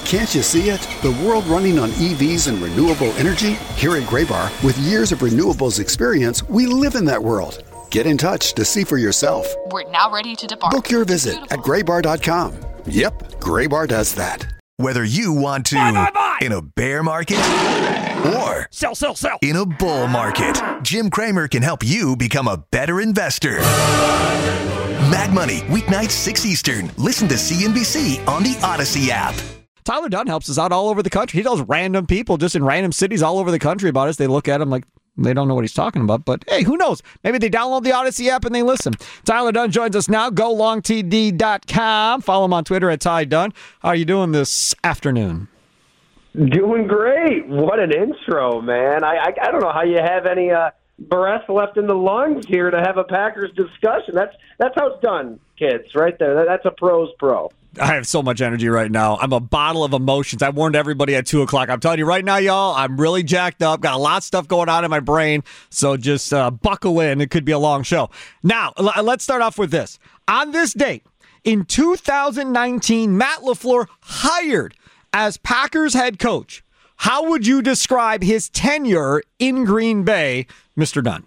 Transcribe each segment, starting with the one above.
Can't you see it? The world running on EVs and renewable energy? Here at Graybar, with years of renewables experience, we live in that world. Get in touch to see for yourself. We're now ready to depart. Book your visit at graybar.com. Yep, Graybar does that. Whether you want to buy. In a bear market or Sell. in a bull market, Jim Cramer can help you become a better investor. Mad Money, weeknights 6 Eastern. Listen to CNBC on the Odyssey app. Tyler Dunn helps us out all over the country. He tells random people just in random cities all over the country about us. They look at him like they don't know what he's talking about. But hey, who knows? Maybe they download the Odyssey app and they listen. Tyler Dunn joins us now. GoLongTD.com. Follow him on Twitter at Ty Dunn. How are you doing this afternoon? Doing great. What an intro, man. I don't know how you have any breath left in the lungs here to have a Packers discussion. That's how it's done, kids, right there. That's a pro's pro. I have so much energy right now. I'm a bottle of emotions. I warned everybody at 2 o'clock. I'm telling you right now, y'all, I'm really jacked up. Got a lot of stuff going on in my brain. So just buckle in. It could be a long show. Now, let's start off with this. On this date, in 2019, Matt LaFleur hired as Packers head coach. How would you describe his tenure in Green Bay, Mr. Dunn?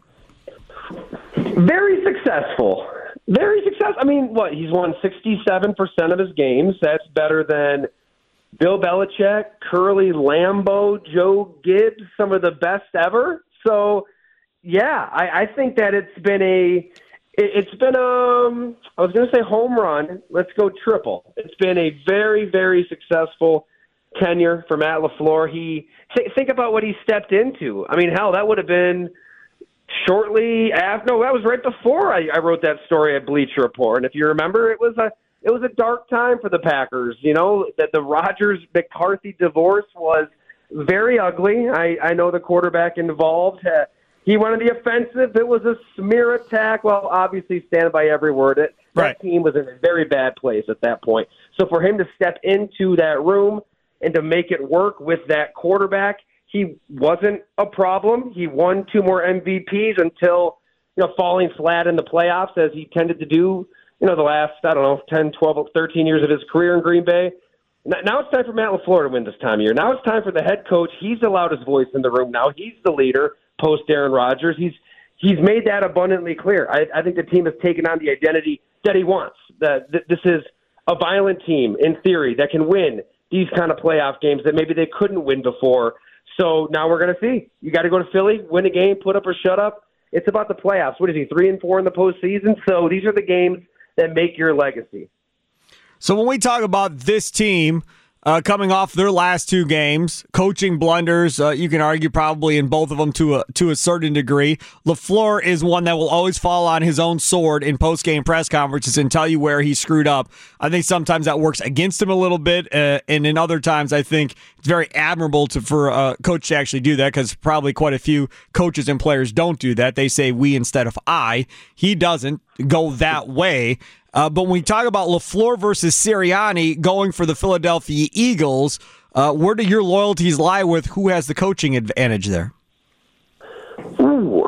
Very successful. Very successful. I mean, he's won 67% of his games. That's better than Bill Belichick, Curly Lambeau, Joe Gibbs, some of the best ever. So, yeah, I think that it's been I was going to say home run. Let's go triple. It's been a very, very successful tenure for Matt LaFleur. Think about what he stepped into. I mean, hell, that would have been shortly after. No, that was right before I wrote that story at Bleacher Report. And if you remember, it was a dark time for the Packers. You know, that the Rodgers-McCarthy divorce was very ugly. I know the quarterback involved. He went on the offensive. It was a smear attack. Well, obviously, stand by every word. That team was in a very bad place at that point. So for him to step into that room and to make it work with that quarterback, he wasn't a problem. He won 2 more MVPs until, falling flat in the playoffs as he tended to do, the last, 10, 12, 13 years of his career in Green Bay. Now it's time for Matt LaFleur to win this time of year. Now it's time for the head coach. He's the loudest voice in the room now. He's the leader post Aaron Rodgers. He's made that abundantly clear. I think the team has taken on the identity that he wants. This is a violent team, in theory, that can win these kind of playoff games that maybe they couldn't win before. So now we're going to see. You got to go to Philly, win a game, put up or shut up. It's about the playoffs. What is he, 3-4 in the postseason? So these are the games that make your legacy. So when we talk about this team coming off their last 2 games, coaching blunders, you can argue probably in both of them to a certain degree. LaFleur is one that will always fall on his own sword in post-game press conferences and tell you where he screwed up. I think sometimes that works against him a little bit, and in other times I think it's very admirable for a coach to actually do that, because probably quite a few coaches and players don't do that. They say we instead of I. He doesn't go that way. But when we talk about LaFleur versus Sirianni going for the Philadelphia Eagles, where do your loyalties lie with who has the coaching advantage there? Ooh.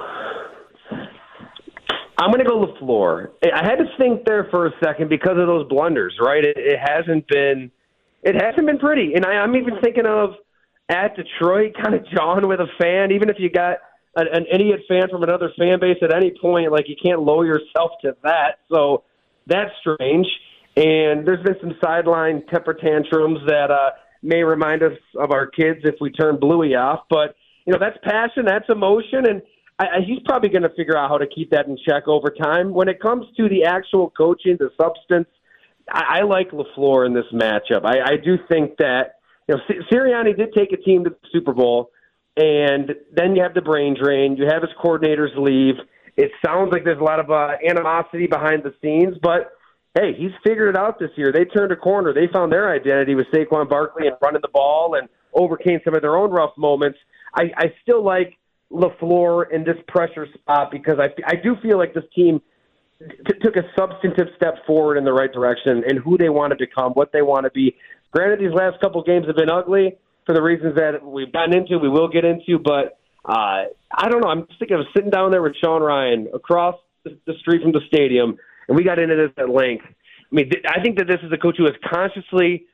I'm going to go LaFleur. I had to think there for a second because of those blunders, right? It hasn't been pretty. And I'm even thinking of at Detroit kind of jawing with a fan, even if you got an idiot fan from another fan base at any point, like you can't lower yourself to that. So that's strange. And there's been some sideline temper tantrums that may remind us of our kids if we turn Bluey off. But, that's passion, that's emotion, and he's probably going to figure out how to keep that in check over time. When it comes to the actual coaching, the substance, I like LaFleur in this matchup. I do think that, Sirianni did take a team to the Super Bowl, and then you have the brain drain. You have his coordinators leave. It sounds like there's a lot of animosity behind the scenes, but, hey, he's figured it out this year. They turned a corner. They found their identity with Saquon Barkley and running the ball and overcame some of their own rough moments. I still like LaFleur in this pressure spot because I do feel like this team took a substantive step forward in the right direction in who they want to become, what they want to be. Granted, these last couple games have been ugly for the reasons that we've gotten into, we will get into, but I don't know. I'm thinking of sitting down there with Sean Ryan across the street from the stadium, and we got into this at length. I mean, I think that this is a coach who has consciously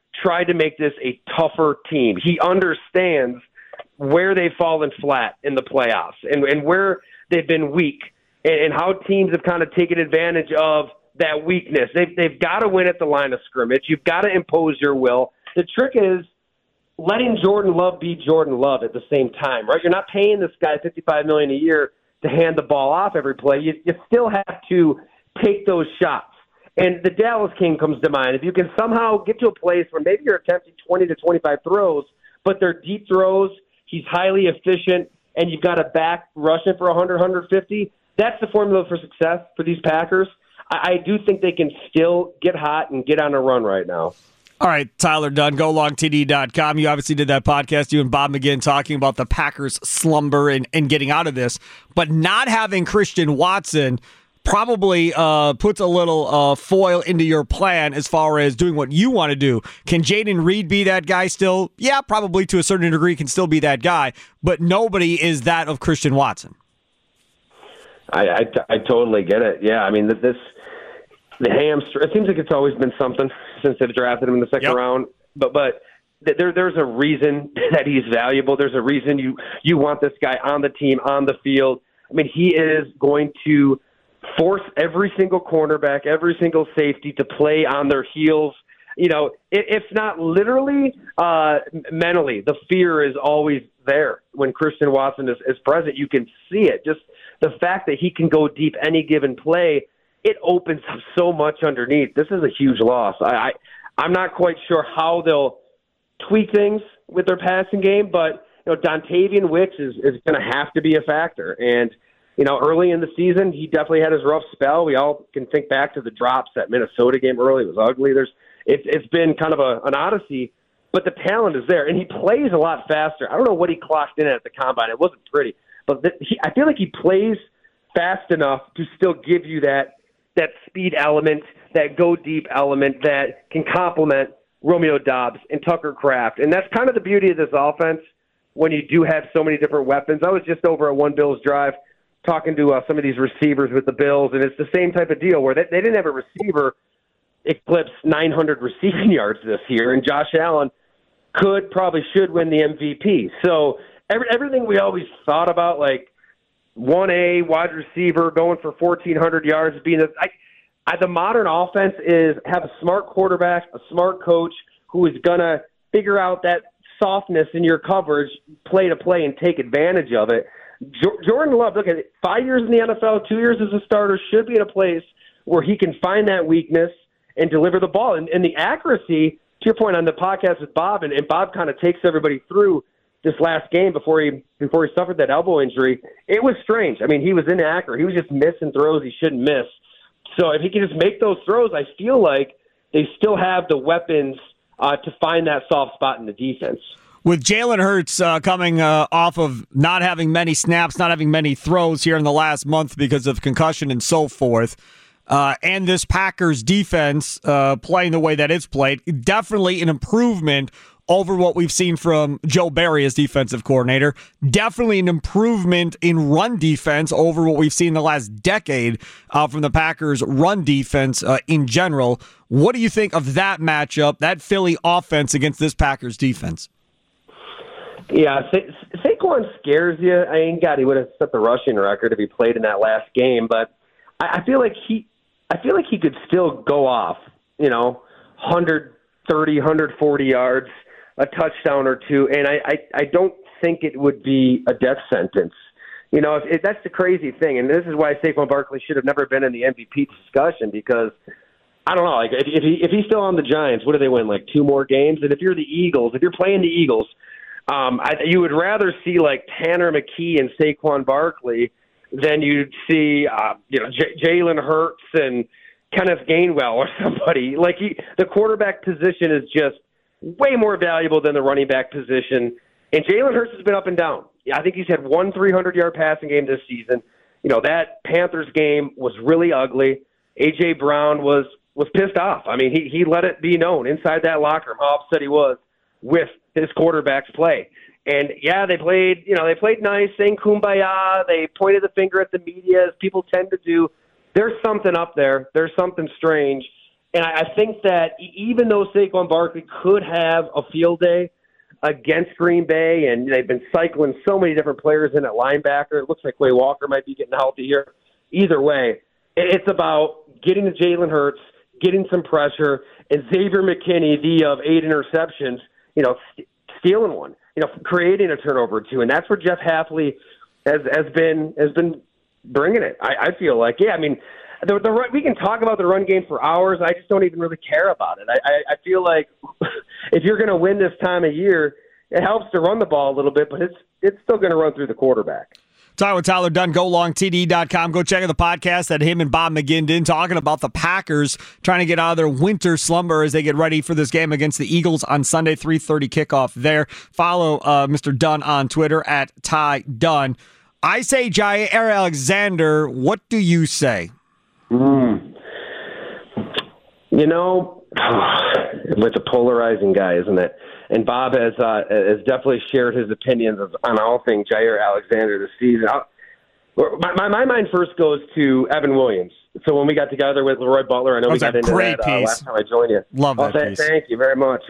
tried to make this a tougher team. He understands where they've fallen flat in the playoffs and where they've been weak and how teams have kind of taken advantage of that weakness. They've got to win at the line of scrimmage. You've got to impose your will. The trick is letting Jordan Love be Jordan Love at the same time, right? You're not paying this guy $55 million a year to hand the ball off every play. You still have to take those shots. And the Dallas game comes to mind. If you can somehow get to a place where maybe you're attempting 20 to 25 throws, but they're deep throws, he's highly efficient, and you've got a back rushing for 100, 150, that's the formula for success for these Packers. I do think they can still get hot and get on a run right now. All right, Tyler Dunne, GoLongTD.com. You obviously did that podcast, you and Bob McGinn, talking about the Packers' slumber and getting out of this. But not having Christian Watson probably puts a little foil into your plan as far as doing what you want to do. Can Jayden Reed be that guy still? Yeah, probably to a certain degree can still be that guy, but nobody is that of Christian Watson. I totally get it. Yeah, I mean, the hamstring, it seems like it's always been something since they've drafted him in the second round. But there's a reason that he's valuable. There's a reason you want this guy on the team, on the field. I mean, he is going to force every single cornerback, every single safety to play on their heels. You know, if not literally, mentally, the fear is always there when Christian Watson is present. You can see it. Just the fact that he can go deep any given play, it opens up so much underneath. This is a huge loss. I'm not quite sure how they'll tweak things with their passing game, but Dontavian Wicks is going to have to be a factor. And early in the season, he definitely had his rough spell. We all can think back to the drops that Minnesota game early. It was ugly. It's been kind of an odyssey, but the talent is there, and he plays a lot faster. I don't know what he clocked in at the combine. It wasn't pretty, but I feel like he plays fast enough to still give you that speed element, that go-deep element that can complement Romeo Doubs and Tucker Kraft. And that's kind of the beauty of this offense when you do have so many different weapons. I was just over at One Bills Drive talking to some of these receivers with the Bills, and it's the same type of deal where they didn't have a receiver eclipse 900 receiving yards this year, and Josh Allen probably should win the MVP. So everything we always thought about, like 1A wide receiver going for 1,400 yards, being the modern offense is have a smart quarterback, a smart coach who is going to figure out that softness in your coverage, play to play, and take advantage of it. Jordan Love, look at it, 5 years in the NFL, 2 years as a starter, should be in a place where he can find that weakness and deliver the ball. And the accuracy, to your point on the podcast with Bob, and Bob kind of takes everybody through this last game before he suffered that elbow injury. It was strange. I mean, he was inaccurate. He was just missing throws he shouldn't miss. So if he can just make those throws, I feel like they still have the weapons to find that soft spot in the defense. With Jalen Hurts coming off of not having many snaps, not having many throws here in the last month because of concussion and so forth, and this Packers defense playing the way that it's played, definitely an improvement over what we've seen from Joe Barry as defensive coordinator. Definitely an improvement in run defense over what we've seen the last decade from the Packers' run defense in general. What do you think of that matchup, that Philly offense against this Packers defense? Yeah, Saquon scares you. I mean, God, he would have set the rushing record if he played in that last game. But I feel like he could still go off, 130, 140 yards, a touchdown or two, and I don't think it would be a death sentence. If that's the crazy thing, and this is why Saquon Barkley should have never been in the MVP discussion, because I don't know, like if he's still on the Giants, what do they win, like 2 more games? And if you're the Eagles, if you're playing the Eagles, you would rather see like Tanner McKee and Saquon Barkley than you'd see Jalen Hurts and Kenneth Gainwell or somebody. Like the quarterback position is just way more valuable than the running back position. And Jalen Hurts has been up and down. I think he's had 1 300-yard passing game this season. That Panthers game was really ugly. A.J. Brown was pissed off. I mean, he let it be known inside that locker room how upset he was with his quarterback's play. And yeah, they played nice, saying kumbaya. They pointed the finger at the media, as people tend to do. There's something up there. There's something strange. And I think that even though Saquon Barkley could have a field day against Green Bay, and they've been cycling so many different players in at linebacker, it looks like Quay Walker might be getting healthy here. Either way, it's about getting to Jalen Hurts, getting some pressure, and Xavier McKinney, of 8 interceptions, stealing one, creating a turnover or two. And that's where Jeff Hafley has been bringing it. I feel like, yeah, I mean, we can talk about the run game for hours. I just don't even really care about it. I feel like if you're going to win this time of year, it helps to run the ball a little bit, but it's still going to run through the quarterback. Talking with Tyler Dunne, golongtd.com. Go check out the podcast that him and Bob McGinn did, talking about the Packers trying to get out of their winter slumber as they get ready for this game against the Eagles on Sunday, 3:30 kickoff there. Follow Mr. Dunne on Twitter at Ty Dunne. I say Jaire Alexander. What do you say? It's a polarizing guy, isn't it? And Bob has definitely shared his opinions on all things Jaire Alexander this season. My mind first goes to Evan Williams. So when we got together with Leroy Butler, I know we got into that last time I joined you. Love that piece. Thank you very much.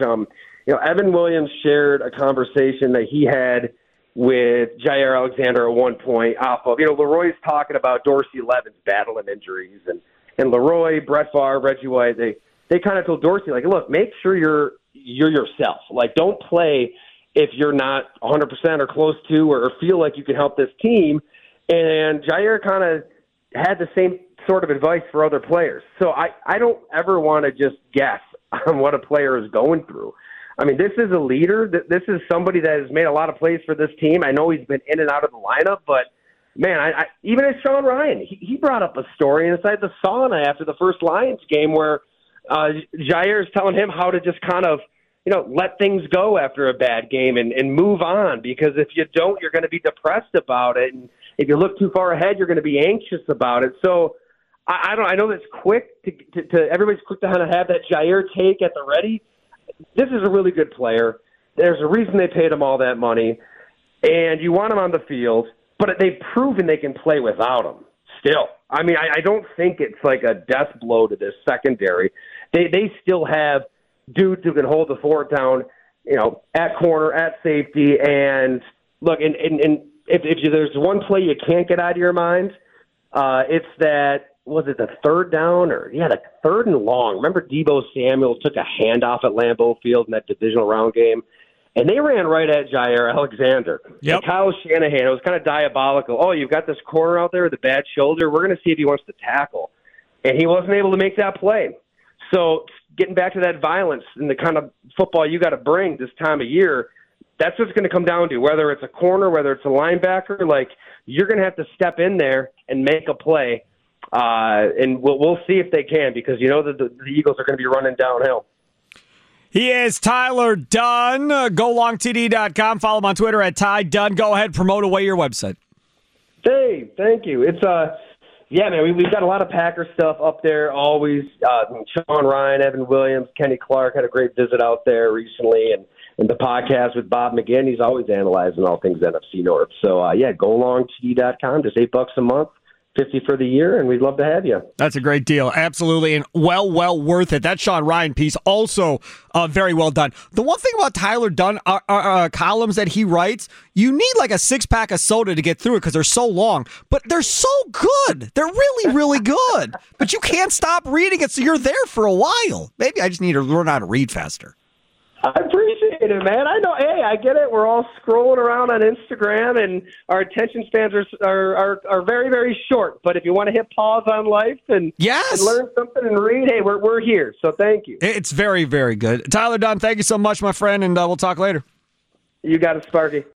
Evan Williams shared a conversation that he had with Jaire Alexander at one point off of, Leroy's talking about Dorsey Levin's battling injuries, and Leroy, Brett Favre, Reggie White, they kind of told Dorsey, like, look, make sure you're yourself. Like, don't play if you're not 100% or close to or feel like you can help this team. And Jaire kind of had the same sort of advice for other players. So I don't ever want to just guess on what a player is going through. I mean, this is a leader. This is somebody that has made a lot of plays for this team. I know he's been in and out of the lineup, but, man, even as Sean Ryan, he brought up a story inside the sauna after the first Lions game where Jaire is telling him how to just kind of, let things go after a bad game and move on, because if you don't, you're going to be depressed about it. And if you look too far ahead, you're going to be anxious about it. So I know that's quick to everybody's quick to kind of have that Jaire take at the ready. This is a really good player. There's a reason they paid him all that money, and you want him on the field, but they've proven they can play without him still. I mean, I don't think it's like a death blow to this secondary. They still have dudes who can hold the fort down, at corner, at safety. And look, and if there's one play you can't get out of your mind, it's that, was it the third down the third and long? Remember Deebo Samuel took a handoff at Lambeau Field in that divisional round game, and they ran right at Jaire Alexander. Yep. And Kyle Shanahan, it was kind of diabolical. Oh, you've got this corner out there with a bad shoulder. We're going to see if he wants to tackle. And he wasn't able to make that play. So getting back to that violence and the kind of football you got to bring this time of year, that's what it's going to come down to, whether it's a corner, whether it's a linebacker. Like, you're going to have to step in there and make a play. And we'll see if they can, because that the Eagles are going to be running downhill. He is Tyler Dunne. GoLongTD.com. Follow him on Twitter at Ty Dunne. Go ahead, promote away your website. Hey, thank you. It's man, we've got a lot of Packer stuff up there always. Sean Ryan, Evan Williams, Kenny Clark had a great visit out there recently, and the podcast with Bob McGinn, he's always analyzing all things NFC North. So GoLongTD.com, just $8 a month. 50 for the year, and we'd love to have you. That's a great deal. Absolutely. And well worth it. That Sean Ryan piece, also very well done. The one thing about Tyler Dunne, columns that he writes, you need like a 6-pack of soda to get through it because they're so long, but they're so good. They're really, really good. But you can't stop reading it, so you're there for a while. Maybe I just need to learn how to read faster. I appreciate it, man. I know. Hey, I get it. We're all scrolling around on Instagram, and our attention spans are very, very short. But if you want to hit pause on life and learn something and read, hey, we're here. So thank you. It's very, very good. Tyler Dunne, thank you so much, my friend, and we'll talk later. You got it, Sparky.